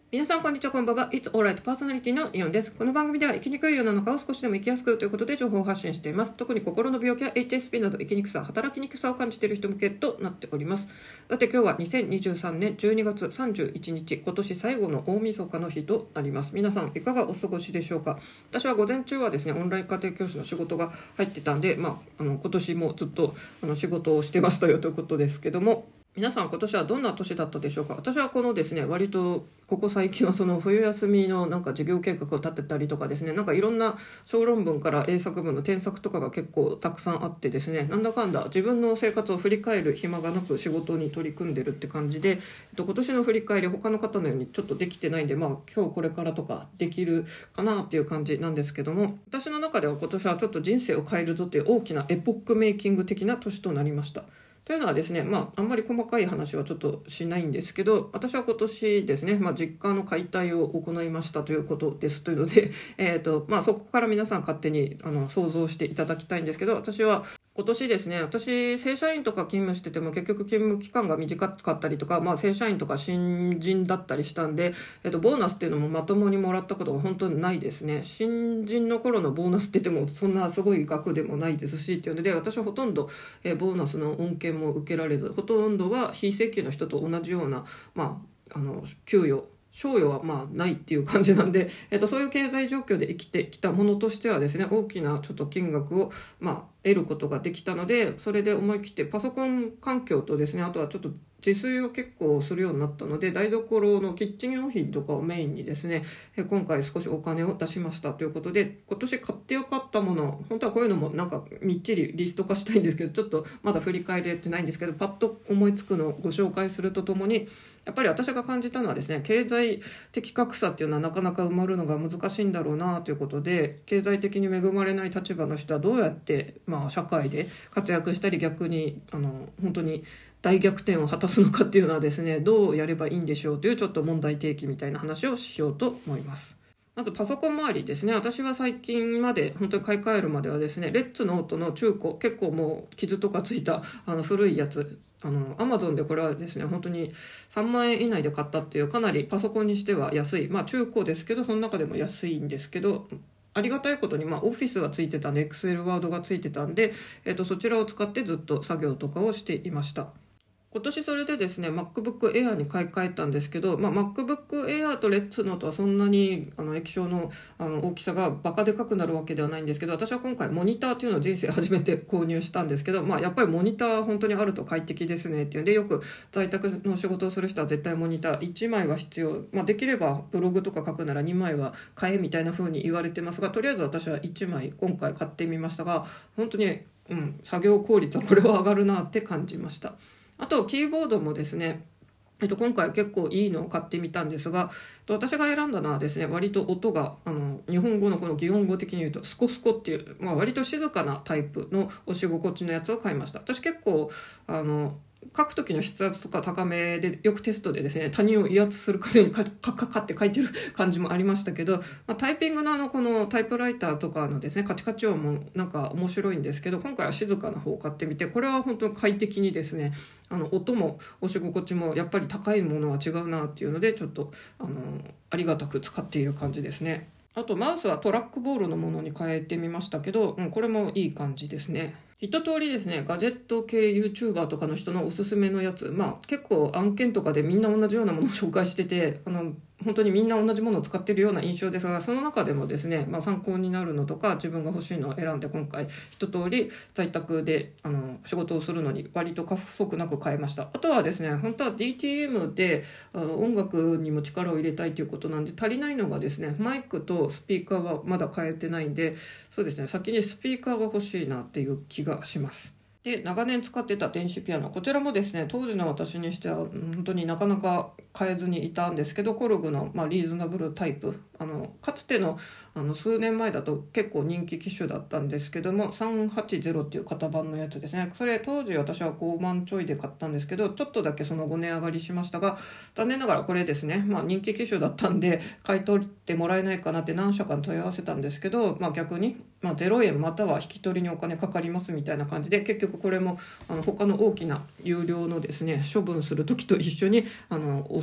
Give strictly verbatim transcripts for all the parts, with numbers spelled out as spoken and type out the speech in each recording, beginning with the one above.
皆さんこんにちは、こんばんは。It's alright パーソナリティのイオンです。この番組では生きにくい世の中を少しでも生きやすくということで情報を発信しています。特に心の病気や エイチエスピー など生きにくさ、働きにくさを感じている人向けとなっております。さて今日はにせんにじゅうさんねんじゅうにがつさんじゅういちにち、今年最後の大晦日の日となります。皆さんいかがお過ごしでしょうか。私は午前中はですね、オンライン家庭教師の仕事が入ってたんで、まあ、あの今年もずっとあの仕事をしてましたよということですけども、皆さん今年はどんな年だったでしょうか。私はこのですね、割とここ最近はその冬休みのなんか授業計画を立てたりとかですね、なんかいろんな小論文から英作文の添削とかが結構たくさんあってですね、なんだかんだ自分の生活を振り返る暇がなく仕事に取り組んでるって感じで、えっと、今年の振り返り他の方のようにちょっとできてないんで、まあ今日これからとかできるかなっていう感じなんですけども、私の中では今年はちょっと人生を変えるぞっていう大きなエポックメイキング的な年となりました。というのはですね、まあ、あんまり細かい話はちょっとしないんですけど、私は今年ですね、まあ、実家の解体を行いましたということですというので、えーとまあ、そこから皆さん勝手にあの想像していただきたいんですけど、私は今年ですね、私正社員とか勤務してても結局勤務期間が短かったりとか、まあ、正社員とか新人だったりしたんで、えっと、ボーナスっていうのもまともにもらったことが本当にないですね。新人の頃のボーナスって言ってもそんなすごい額でもないですしっていうので、私はほとんど、えー、ボーナスの恩恵も受けられず、ほとんどは非正規の人と同じような、まあ、あの給与賞与はまあないっていう感じなんで、えっと、そういう経済状況で生きてきたものとしてはですね、大きなちょっと金額をまあ得ることができたので、それで思い切ってパソコン環境とですね、あとはちょっと自炊を結構するようになったので、台所のキッチン用品とかをメインにですね、今回少しお金を出しましたということで、今年買ってよかったもの、本当はこういうのもなんかみっちりリスト化したいんですけど、ちょっとまだ振り返れてないんですけど、パッと思いつくのをご紹介するとともに、やっぱり私が感じたのはですね、経済的格差っていうのはなかなか埋まるのが難しいんだろうなということで、経済的に恵まれない立場の人はどうやって、まあ、社会で活躍したり、逆にあの本当に大逆転を果たすのかっていうのはですね、どうやればいいんでしょうというちょっと問題提起みたいな話をしようと思います。まずパソコン周りですね。私は最近まで本当に買い替えるまではですね、レッツノートの中古、結構もう傷とかついたあの古いやつ、あのアマゾンでこれはですね、本当にさんまんえん以内で買ったっていう、かなりパソコンにしては安い、まあ中古ですけど、その中でも安いんですけど、ありがたいことに、まあ、オフィスはついてたんで Excel、ワードがついてたんで、えーと、そちらを使ってずっと作業とかをしていました。今年それでですね MacBook Air に買い替えたんですけど、まあ、MacBook Air とレッツノートはそんなにあの液晶 の, あの大きさがバカでかくなるわけではないんですけど、私は今回モニターというのを人生初めて購入したんですけど、まあ、やっぱりモニター本当にあると快適ですねっていうんで、よく在宅の仕事をする人は絶対モニターいちまいは必要、まあ、できればブログとか書くならにまいは買えみたいな風に言われてますが、とりあえず私はいちまい今回買ってみましたが、本当に、うん、作業効率はこれは上がるなって感じました。あとキーボードもですね、えっと、今回結構いいのを買ってみたんですが、私が選んだのはですね、割と音があの日本語のこの擬音語的に言うとスコスコっていう、まあ、割と静かなタイプの押し心地のやつを買いました。私結構あの書く時の筆圧とか高めで、よくテストでですね、他人を威圧する風にカッカッカッカッって書いてる感じもありましたけど、まあ、タイピングのあのこのタイプライターとかのですねカチカチ音もなんか面白いんですけど、今回は静かな方を買ってみて、これは本当に快適にですね、あの音も押し心地もやっぱり高いものは違うなっていうので、ちょっとあのありがたく使っている感じですね。あとマウスはトラックボールのものに変えてみましたけど、うん、これもいい感じですね。一通りですね、ガジェット系 YouTuber とかの人のおすすめのやつ、まあ結構案件とかでみんな同じようなものを紹介してて、あの本当にみんな同じものを使っているような印象ですが、その中でもですね、まあ、参考になるのとか自分が欲しいのを選んで、今回一通り在宅であの仕事をするのに割と過不足なく変えました。あとはですね、本当は ディーティーエム であの音楽にも力を入れたいということなんで、足りないのがですね、マイクとスピーカーはまだ変えてないんで、そうですね、先にスピーカーが欲しいなっていう気がします。で、長年使ってた電子ピアノ、こちらもですね、当時の私にしては本当になかなか変えずにいたんですけど、コルグの、まあ、リーズナブルタイプ、あのかつての、あの数年前だと結構人気機種だったんですけども、さんはちゼロっていう型番のやつですね。それ当時私はごまんちょいで買ったんですけど、ちょっとだけその後値上がりしましたが、残念ながらこれですね、まあ、人気機種だったんで買い取ってもらえないかなって何社かに問い合わせたんですけど、まあ、逆に、まあ、ゼロえんまたは引き取りにお金かかりますみたいな感じで、結局これもあの他の大きな有料のですね処分する時と一緒にあのお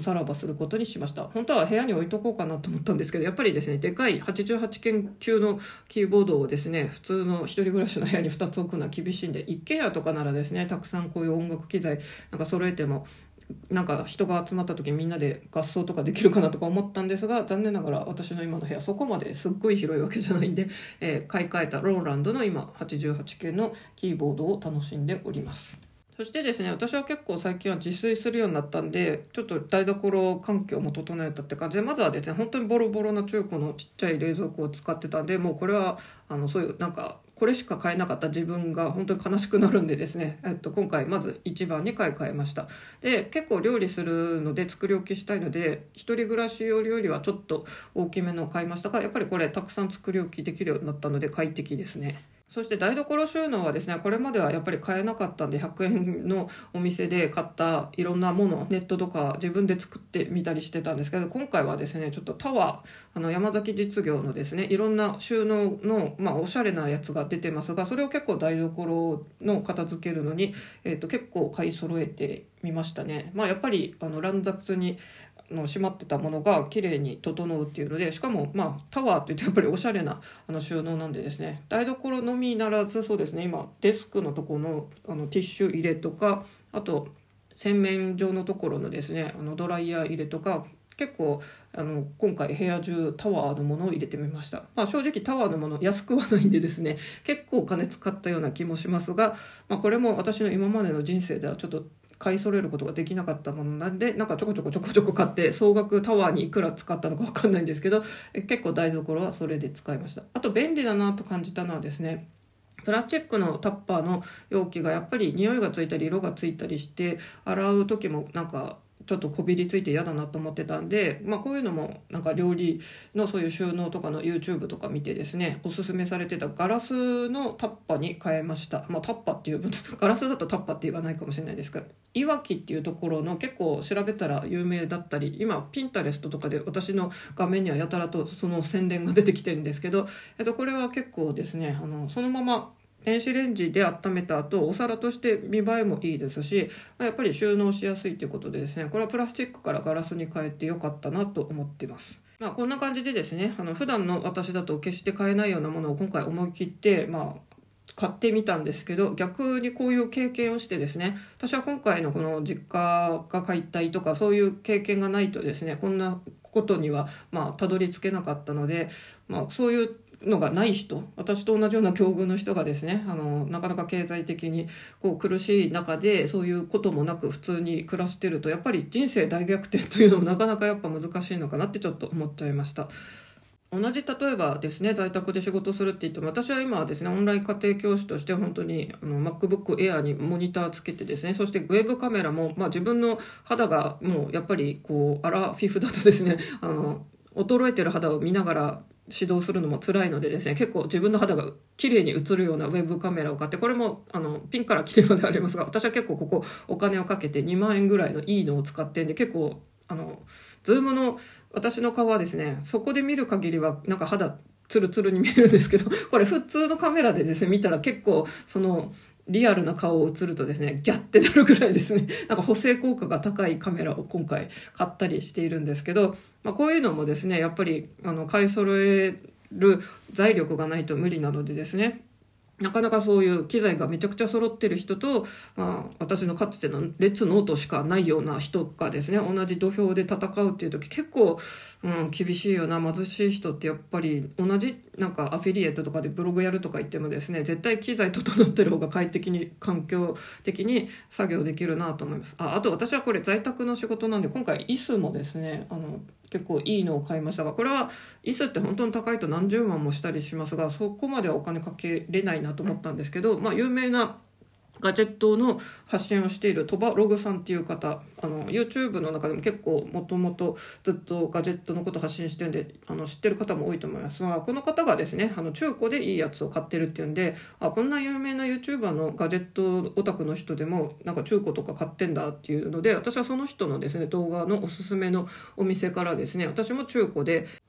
さらばすることにしました。本当は部屋に置いとこうかなと思ったんですけど、やっぱりですねでかいはちじゅうはちけん級のキーボードをですね普通の一人暮らしの部屋にふたつ置くのは厳しいんで、一軒家とかならですねたくさんこういう音楽機材なんか揃えてもなんか人が集まった時にみんなで合奏とかできるかなとか思ったんですが、残念ながら私の今の部屋そこまですっごい広いわけじゃないんで、えー、買い替えたローランドの今はちじゅうはちけんのキーボードを楽しんでおります。そしてですね私は結構最近は自炊するようになったんで、ちょっと台所環境も整えたって感じで、まずはですね本当にボロボロの中古のちっちゃい冷蔵庫を使ってたんで、もうこれはあのそういうなんかこれしか買えなかった自分が本当に悲しくなるんでですね、えっと、今回まず一番に買い替えました。で結構料理するので作り置きしたいので一人暮らし用よりはちょっと大きめのを買いましたが、やっぱりこれたくさん作り置きできるようになったので快適ですね。そして台所収納はですねこれまではやっぱり買えなかったんでひゃくえんのお店で買ったいろんなものネットとか自分で作ってみたりしてたんですけど、今回はですねちょっとタワーあの山崎実業のですねいろんな収納の、まあ、おしゃれなやつが出てますが、それを結構台所の片付けるのに、えーと、結構買い揃えてみましたね。まあ、やっぱりあの乱雑にの閉まってたものが綺麗に整うっていうので、しかもまあタワーって言ってやっぱりおしゃれなあの収納なんでですね、台所のみならずそうですね今デスクのところのあのティッシュ入れとか、あと洗面所のところのですねあのドライヤー入れとか、結構あの今回部屋中タワーのものを入れてみました。まあ、正直タワーのもの安くはないんでですね結構お金使ったような気もしますが、まあ、これも私の今までの人生ではちょっと買い揃えることができなかったものなんで、なんかちょこちょこちょこちょこ買って総額タワーにいくら使ったのか分かんないんですけど、え結構台所はそれで使いました。あと便利だなと感じたのはですね、プラスチックのタッパーの容器がやっぱり匂いがついたり色がついたりして洗う時もなんかちょっとこびりついて嫌だなと思ってたんで、まあ、こういうのもなんか料理のそういう収納とかの YouTube とか見てですねおすすめされてたガラスのタッパに変えました。まあ、タッパっていうガラスだとタッパって言わないかもしれないですが、いわきっていうところの結構調べたら有名だったり、今ピンタレストとかで私の画面にはやたらとその宣伝が出てきてるんですけど、えっと、これは結構ですねあのそのまま電子レンジで温めた後お皿として見栄えもいいですし、やっぱり収納しやすいということでですね、これはプラスチックからガラスに変えてよかったなと思っています。まあ、こんな感じでですねあの普段の私だと決して買えないようなものを今回思い切って、まあ、買ってみたんですけど、逆にこういう経験をしてですね、私は今回のこの実家が解体とかそういう経験がないとですねこんなことにはまあたどり着けなかったので、まあ、そういうのがない人、私と同じような境遇の人がですねあのなかなか経済的にこう苦しい中でそういうこともなく普通に暮らしてると、やっぱり人生大逆転というのもなかなかやっぱ難しいのかなってちょっと思っちゃいました。同じ例えばですね在宅で仕事するって言っても、私は今はですねオンライン家庭教師として本当にあの MacBook Air にモニターつけてですね、そしてウェブカメラも、まあ、自分の肌がもうやっぱりこうアラフィフだとですねあの衰えてる肌を見ながら指導するのも辛いのでですね、結構自分の肌が綺麗に映るようなウェブカメラを買って、これもあのピンからキリまでありますが、私は結構ここお金をかけてにまんえんぐらいのいいのを使ってんで、結構あのズームの私の顔はですねそこで見る限りはなんか肌ツルツルに見えるんですけど、これ普通のカメラでですね見たら結構そのリアルな顔を映るとですねギャッてなるぐらいですねなんか補正効果が高いカメラを今回買ったりしているんですけど、まあ、こういうのもですねやっぱりあの買い揃える財力がないと無理なのでですね、なかなかそういう機材がめちゃくちゃ揃ってる人と、まあ、私のかつてのレッツノートしかないような人がですね同じ土俵で戦うっていう時結構、うん、厳しいよな。貧しい人ってやっぱり同じなんかアフィリエイトとかでブログやるとか言ってもですね絶対機材整ってる方が快適に環境的に作業できるなと思います。 あ, あと私はこれ在宅の仕事なんで今回椅子もですねあの結構いいのを買いましたが、これは椅子って本当に高いと何十万もしたりしますが、そこまではお金かけれないなと思ったんですけど、まあ、有名なガジェットの発信をしているトバログさんっていう方、あの YouTube の中でも結構もともとずっとガジェットのこと発信してるんであの知ってる方も多いと思いますが、この方がですねあの中古でいいやつを買ってるっていうんで、あこんな有名な YouTuber のガジェットオタクの人でもなんか中古とか買ってんだっていうので、私はその人のですね動画のおすすめのお店からですね私も中古で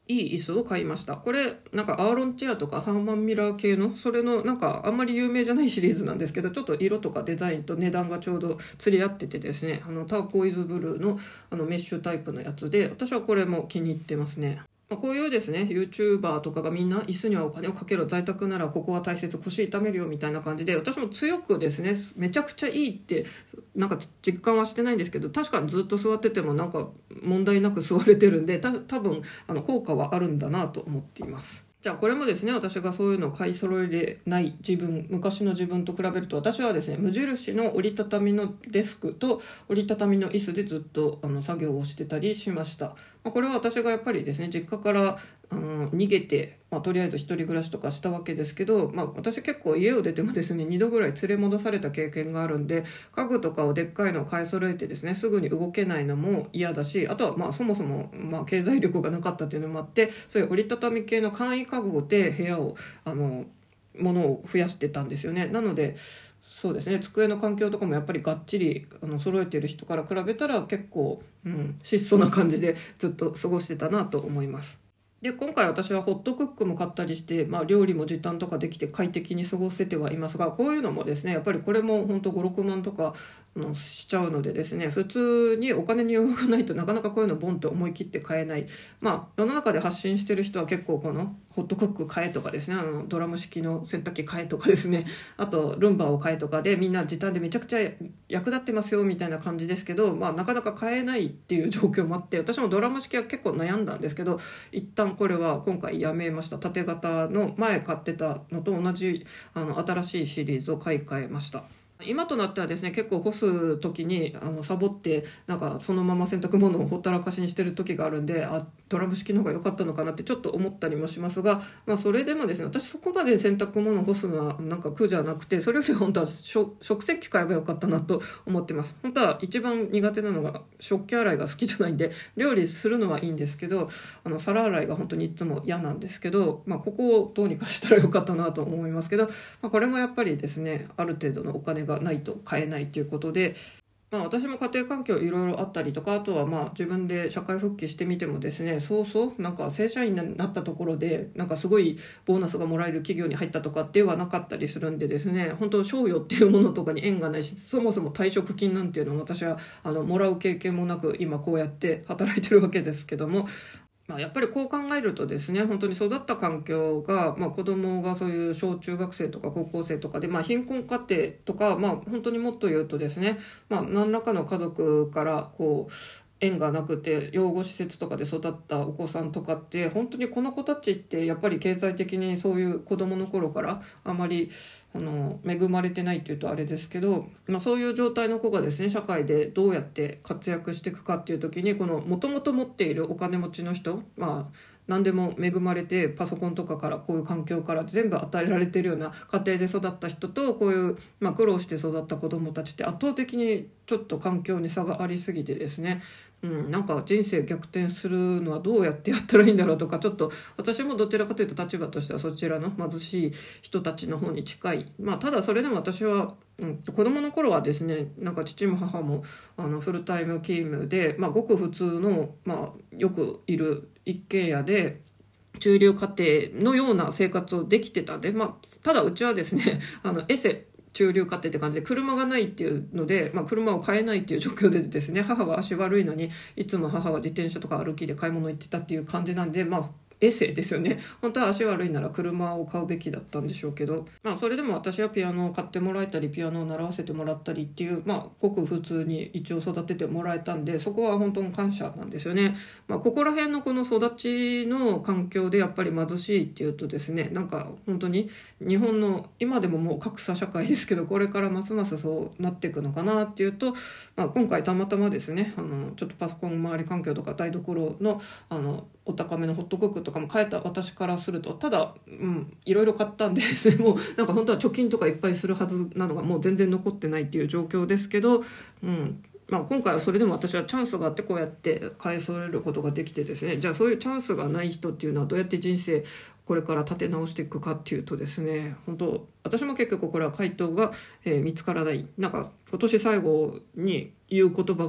いい椅子を買いました。これなんかアーロンチェアとかハーマンミラー系のそれのなんかあんまり有名じゃないシリーズなんですけど、ちょっと色とかデザインと値段がちょうど釣り合っててですね、あのターコイズブルーのあのメッシュタイプのやつで、私はこれも気に入ってますね。まあ、こういうですね YouTuber とかがみんな椅子にはお金をかけろ、在宅ならここは大切、腰痛めるよみたいな感じで、私も強くですねめちゃくちゃいいってなんか実感はしてないんですけど、確かにずっと座っててもなんか問題なく座れてるんで、た多分あの効果はあるんだなと思っています。じゃあこれもですね、私がそういうのを買い揃えれない自分、昔の自分と比べると、私はですね無印の折りたたみのデスクと折りたたみの椅子でずっとあの作業をしてたりしました。まあ、これは私がやっぱりですね実家からあの逃げて、まあ、とりあえず一人暮らしとかしたわけですけど、まあ、私結構家を出てもですねにどぐらい連れ戻された経験があるんで、家具とかをでっかいのを買い揃えてですねすぐに動けないのも嫌だし、あとはまあそもそもまあ経済力がなかったっていうのもあって、そういう折りたたみ系の簡易家具で部屋をあの物を増やしてたんですよね。なのでそうですね、机の環境とかもやっぱりがっちりあの揃えてる人から比べたら結構、うん、質素な感じでずっと過ごしてたなと思います。で今回私はホットクックも買ったりして、まあ、料理も時短とかできて快適に過ごせてはいますが、こういうのもですねやっぱりこれも本当ご、ろくまんとかのしちゃうのでですね、普通にお金に余裕がないとなかなかこういうのボンって思い切って買えない。まあ世の中で発信してる人は結構このホットクック買えとかですね、あのドラム式の洗濯機買えとかですね、あとルンバを買えとかでみんな時短でめちゃくちゃ役立ってますよみたいな感じですけど、まあなかなか買えないっていう状況もあって、私もドラム式は結構悩んだんですけど、一旦これは今回やめました。縦型の前買ってたのと同じあの新しいシリーズを買い替えました。今となってはですね結構干す時にあのサボってなんかそのまま洗濯物をほったらかしにしてる時があるんで、あドラム式の方が良かったのかなってちょっと思ったりもしますが、まあ、それでもですね私そこまで洗濯物を干すのはなんか苦じゃなくて、それより本当は食洗機買えばよかったなと思ってます。本当は一番苦手なのが食器洗いが好きじゃないんで、料理するのはいいんですけど、あの皿洗いが本当にいつも嫌なんですけど、まあ、ここをどうにかしたらよかったなと思いますけど、まあ、これもやっぱりですねある程度のお金がないと買えないということで、まあ、私も家庭環境いろいろあったりとか、あとはまあ自分で社会復帰してみてもですね、そうそうなんか正社員になったところでなんかすごいボーナスがもらえる企業に入ったとかではなかったりするんでですね、本当賞与っていうものとかに縁がないし、そもそも退職金なんていうのを私はあのもらう経験もなく今こうやって働いてるわけですけども、まあ、やっぱりこう考えるとですね、本当に育った環境が、まあ、子供がそういう小中学生とか高校生とかで、まあ、貧困家庭とか、まあ、本当にもっと言うとですね、まあ、何らかの家族からこう縁がなくて養護施設とかで育ったお子さんとかって、本当にこの子たちってやっぱり経済的にそういう子供の頃からあまりあの恵まれてないっていうとあれですけど、まあ、そういう状態の子がですね社会でどうやって活躍していくかっていう時に、このもともと持っているお金持ちの人、まあ何でも恵まれてパソコンとかからこういう環境から全部与えられているような家庭で育った人と、こういう、まあ、苦労して育った子どもたちって圧倒的にちょっと環境に差がありすぎてですね、うん、なんか人生逆転するのはどうやってやったらいいんだろうとか、ちょっと私もどちらかというと立場としてはそちらの貧しい人たちの方に近い。まあ、ただそれでも私は、うん、子供の頃はですねなんか父も母もあのフルタイム勤務で、まあ、ごく普通の、まあ、よくいる一軒家で中流家庭のような生活をできてたんで、まあ、ただうちはですねあのエセ中流家庭って感じで車がないっていうので、まあ、車を買えないっていう状況でですね、母が足悪いのにいつも母が自転車とか歩きで買い物行ってたっていう感じなんで、まあエセですよね。本当は足悪いなら車を買うべきだったんでしょうけど、まあそれでも私はピアノを買ってもらえたりピアノを習わせてもらったりっていう、まあごく普通に一応育ててもらえたんで、そこは本当に感謝なんですよね。まあここら辺のこの育ちの環境でやっぱり貧しいっていうとですね、なんか本当に日本の今でももう格差社会ですけど、これからますますそうなっていくのかなっていうと、まあ、今回たまたまですねあのちょっとパソコン周り環境とか台所のあのお高めのホットクックとかも買えた私からすると、ただ、うん、いろいろ買ったんでですね、もうなんか本当は貯金とかいっぱいするはずなのがもう全然残ってないっていう状況ですけど、うんまあ、今回はそれでも私はチャンスがあってこうやって買い揃えることができてですね、じゃあそういうチャンスがない人っていうのはどうやって人生これから立て直していくかっていうとですね、本当私も結局これは回答が、えー、見つからない。なんか今年最後に言う言葉が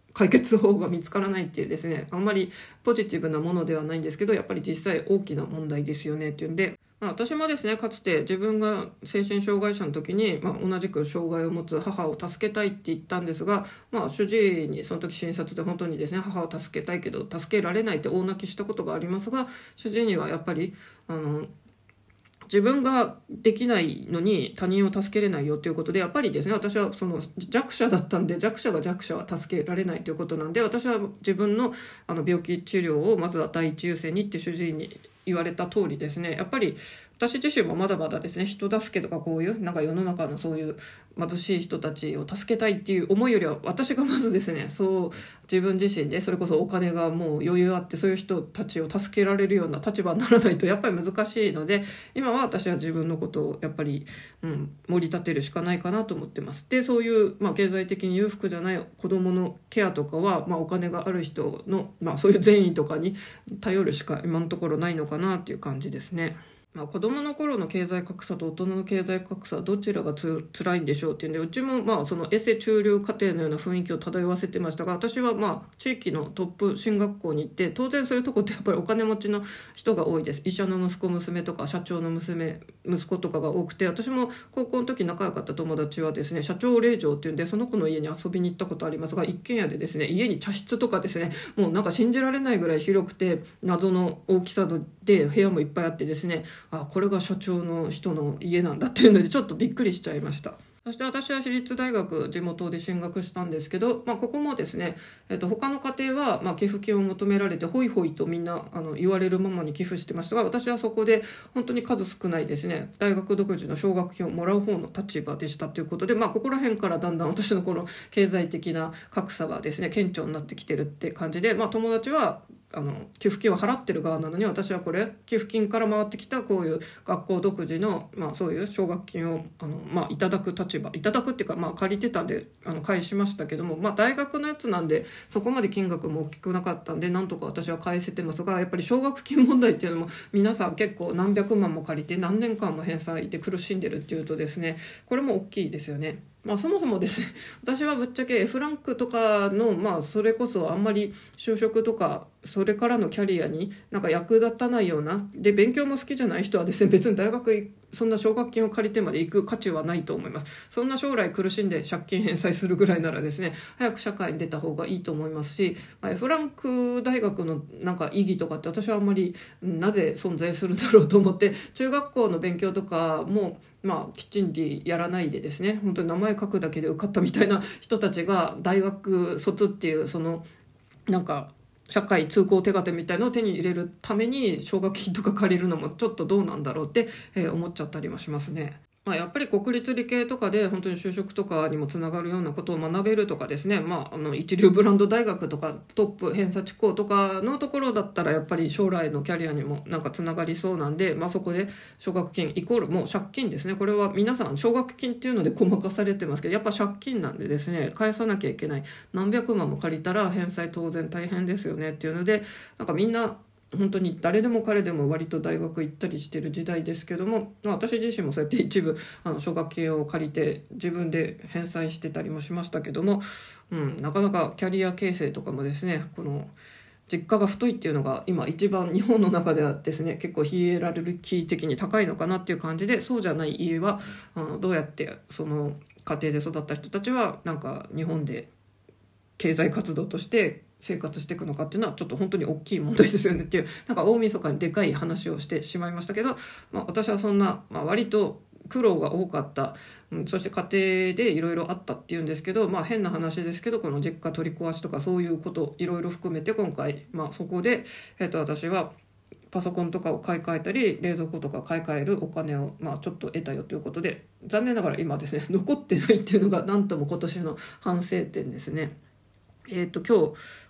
解決法が見つからないっていうですね、あんまりポジティブなものではないんですけど、やっぱり実際大きな問題ですよねっていうんで、まあ、私もですね、かつて自分が精神障害者の時に、まあ、同じく障害を持つ母を助けたいって言ったんですが、まあ、主治医にその時診察で本当にですね、母を助けたいけど助けられないって大泣きしたことがありますが、主治医にはやっぱりあの自分ができないのに他人を助けれないよということで、やっぱりですね、私はその弱者だったんで、弱者が弱者は助けられないということなんで、私は自分のあの病気治療をまずは第一優先にって主治医に言われた通りですね、やっぱり私自身もまだまだですね、人助けとかこういうなんか世の中のそういう貧しい人たちを助けたいっていう思いよりは、私がまずですね、そう自分自身でそれこそお金がもう余裕あって、そういう人たちを助けられるような立場にならないとやっぱり難しいので、今は私は自分のことをやっぱり、うん、盛り立てるしかないかなと思ってます。で、そういう、まあ、経済的に裕福じゃない子どものケアとかは、まあ、お金がある人の、まあ、そういう善意とかに頼るしか今のところないのかなっていう感じですね。まあ、子供の頃の経済格差と大人の経済格差、どちらがつ辛いんでしょうっていうんで、うちもまあそのエセ中流家庭のような雰囲気を漂わせてましたが、私はまあ地域のトップ進学校に行って、当然そういうとこってやっぱりお金持ちの人が多いです。医者の息子娘とか社長の娘息子とかが多くて、私も高校の時仲良かった友達はですね、社長令嬢っていうんで、その子の家に遊びに行ったことありますが、一軒家でですね、家に茶室とかですね、もうなんか信じられないぐらい広くて謎の大きさで部屋もいっぱいあってですね、あ、これが社長の人の家なんだっていうのでちょっとびっくりしちゃいました。そして私は私立大学地元で進学したんですけど、まあ、ここもですね、えっと、他の家庭はまあ寄付金を求められてホイホイとみんなあの言われるままに寄付してましたが、私はそこで本当に数少ないですね、大学独自の奨学金をもらう方の立場でしたということで、まあ、ここら辺からだんだん私のこの経済的な格差がですね顕著になってきてるって感じで、まあ、友達はあの寄付金を払ってる側なのに、私はこれ寄付金から回ってきたこういう学校独自の、まあ、そういう奨学金をあの、まあ、いただく立場、いただくっていうか、まあ、借りてたんであの返しましたけども、まあ、大学のやつなんでそこまで金額も大きくなかったんでなんとか私は返せてますが、やっぱり奨学金問題っていうのも皆さん結構何百万も借りて何年間も返済で苦しんでるっていうとですね、これも大きいですよね。まあ、そもそもですね、私はぶっちゃけ F ランクとかの、まあ、それこそあんまり就職とかそれからのキャリアになんか役立たないようなで、勉強も好きじゃない人はですね、別に大学そんな奨学金を借りてまで行く価値はないと思います。そんな将来苦しんで借金返済するぐらいならですね、早く社会に出た方がいいと思いますし、まあ、F ランク大学のなんか意義とかって私はあんまりなぜ存在するんだろうと思って、中学校の勉強とかもまあ、きちんとやらないでですね、本当に名前書くだけで受かったみたいな人たちが大学卒っていうそのなんか社会通行手形みたいのを手に入れるために奨学金とか借りるのもちょっとどうなんだろうって、えー、思っちゃったりもしますね。まあ、やっぱり国立理系とかで本当に就職とかにもつながるようなことを学べるとかですね、まあ、あの一流ブランド大学とかトップ偏差値校とかのところだったらやっぱり将来のキャリアにもなんかつながりそうなんで、まあ、そこで奨学金イコールもう借金ですね。これは皆さん奨学金っていうのでごまかされてますけど、やっぱ借金なんでですね、返さなきゃいけない、何百万も借りたら返済当然大変ですよねっていうので、なんかみんな本当に誰でも彼でも割と大学行ったりしてる時代ですけども、まあ、私自身もそうやって一部あの奨学金を借りて自分で返済してたりもしましたけども、うん、なかなかキャリア形成とかもですね、この実家が太いっていうのが今一番日本の中ではですね結構ヒエラルキー的に高いのかなっていう感じで、そうじゃない家はあのどうやってその家庭で育った人たちはなんか日本で経済活動として生活していくのかっていうのはちょっと本当に大きい問題ですよねっていう、なんか大晦日にでかい話をしてしまいましたけど、まあ、私はそんな、まあ、割と苦労が多かった、うん、そして家庭でいろいろあったっていうんですけど、まあ、変な話ですけどこの実家取り壊しとかそういうこといろいろ含めて今回、まあ、そこで、えーと、私はパソコンとかを買い替えたり冷蔵庫とか買い替えるお金を、まあ、ちょっと得たよということで、残念ながら今ですね残ってないっていうのがなんとも今年の反省点ですね。えーと今日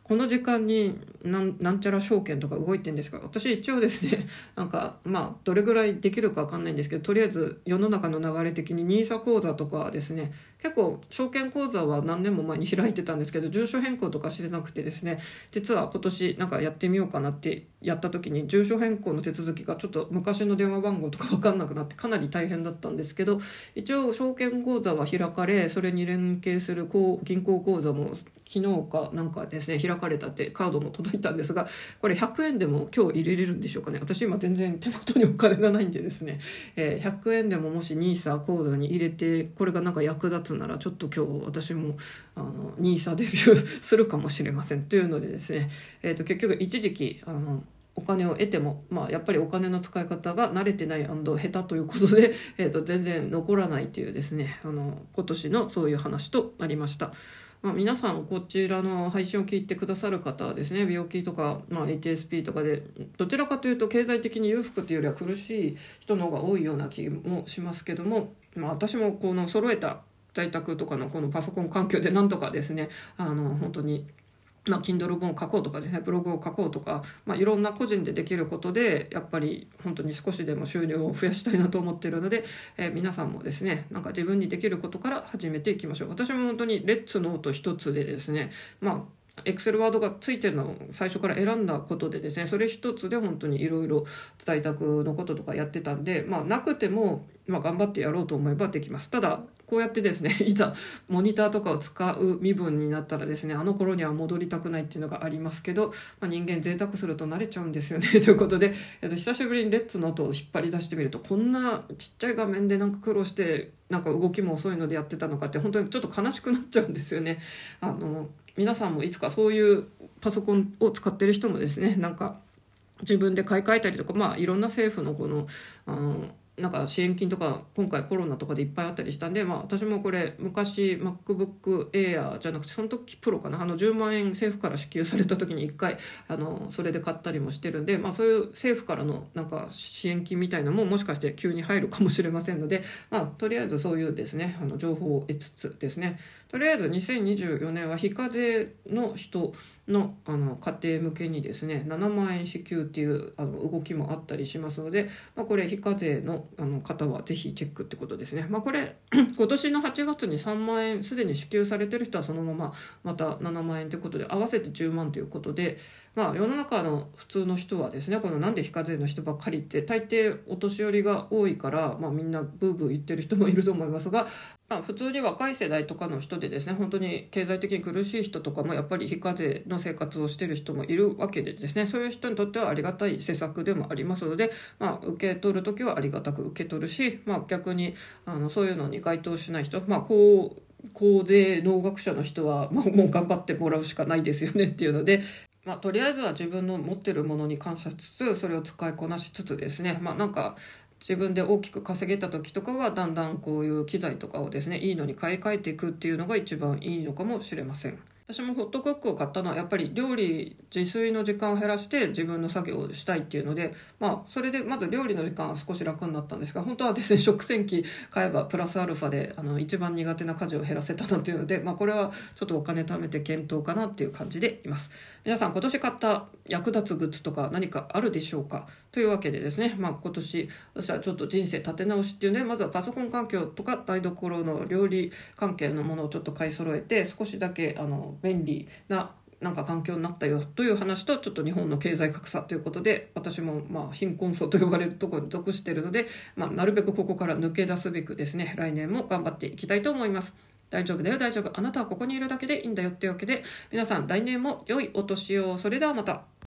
この時間になんなんちゃら証券とか動いてるんですが、私一応ですねなんかまあどれぐらいできるか分かんないんですけど、とりあえず世の中の流れ的にニーサ口座とかですね、結構証券口座は何年も前に開いてたんですけど、住所変更とかしてなくてですね、実は今年なんかやってみようかなってやった時に住所変更の手続きがちょっと昔の電話番号とか分かんなくなってかなり大変だったんですけど、一応証券口座は開かれ、それに連携する銀行口座も昨日かなんかですね開かれたってカードも届いたんですが、これひゃくえんでも今日入れれるんでしょうかね。私今全然手元にお金がないんでですね、えー、ひゃくえんでももしニーサ口座に入れてこれがなんか役立つなら、ちょっと今日私もあのニーサデビューするかもしれませんというのでですね、えー、と結局一時期あのお金を得ても、まあ、やっぱりお金の使い方が慣れてない下手ということで、えー、と全然残らないというですね、あの今年のそういう話となりました。まあ、皆さんこちらの配信を聞いてくださる方はですね、病気とか、まあ、エイチエスピー とかでどちらかというと経済的に裕福というよりは苦しい人の方が多いような気もしますけども、まあ、私もこの揃えた在宅とかのこのパソコン環境でなんとかですね、あの本当にまあ、Kindle 本を書こうとかですね、ブログを書こうとか、まあ、いろんな個人でできることでやっぱり本当に少しでも収入を増やしたいなと思っているので、えー、皆さんもですね、なんか自分にできることから始めていきましょう。私も本当にレッツノート一つでですね、まあエクセルワードがついてるのを最初から選んだことでですね、それ一つで本当にいろいろ在宅のこととかやってたんで、まあなくても、まあ、頑張ってやろうと思えばできます。ただこうやってですね、いざモニターとかを使う身分になったらですね、あの頃には戻りたくないっていうのがありますけど、まあ、人間贅沢すると慣れちゃうんですよねということで、えっと、久しぶりにレッツの音を引っ張り出してみると、こんなちっちゃい画面でなんか苦労してなんか動きも遅いのでやってたのかって本当にちょっと悲しくなっちゃうんですよね。あの皆さんもいつかそういうパソコンを使ってる人もですね、なんか自分で買い替えたりとか、まあいろんな政府のこのあのなんか支援金とか今回コロナとかでいっぱいあったりしたんで、まあ、私もこれ昔 MacBook Air じゃなくてその時プロかな、あのじゅうまんえん政府から支給された時にいっかいあのそれで買ったりもしてるんで、まあ、そういう政府からのなんか支援金みたいなのももしかして急に入るかもしれませんので、まあ、とりあえずそういうですねあの情報を得つつですね、とりあえずにせんにじゅうよねんは非課税の人のあの家庭向けにですねななまんえん支給っていうあの動きもあったりしますので、まあ、これ非課税のあの方はぜひチェックってことですね。まあ、これ今年のはちがつにさんまんえんすでに支給されてる人はそのまままたななまんえんということで合わせてじゅうまんということで、まあ、世の中の普通の人はですね、このなんで非課税の人ばっかりって大抵お年寄りが多いから、まあ、みんなブーブー言ってる人もいると思いますが、まあ、普通に若い世代とかの人でですね、本当に経済的に苦しい人とかもやっぱり非課税の生活をしている人もいるわけでですね、そういう人にとってはありがたい施策でもありますので、まあ、受け取るときはありがたく受け取るし、まあ、逆にあのそういうのに該当しない人、まあ、こう公税農学者の人は、まあ、もう頑張ってもらうしかないですよねっていうので、まあ、とりあえずは自分の持ってるものに感謝しつつ、それを使いこなしつつですね、まあなんか自分で大きく稼げた時とかはだんだんこういう機材とかをですねいいのに買い替えていくっていうのが一番いいのかもしれません。私もホットクックを買ったのはやっぱり料理自炊の時間を減らして自分の作業をしたいっていうので、まあそれでまず料理の時間は少し楽になったんですが、本当はですね食洗機買えばプラスアルファであの一番苦手な家事を減らせたなっていうので、まあこれはちょっとお金貯めて検討かなっていう感じでいます。皆さん今年買った役立つグッズとか何かあるでしょうかというわけでですね、まあ今年私はちょっと人生立て直しっていうね、まずはパソコン環境とか台所の料理関係のものをちょっと買い揃えて、少しだけあの便利ななんか環境になったよという話と、ちょっと日本の経済格差ということで、私もまあ貧困層と呼ばれるところに属しているので、まあ、なるべくここから抜け出すべくですね、来年も頑張っていきたいと思います。大丈夫だよ大丈夫、あなたはここにいるだけでいいんだよっていうわけで、皆さん来年も良いお年を。それではまた。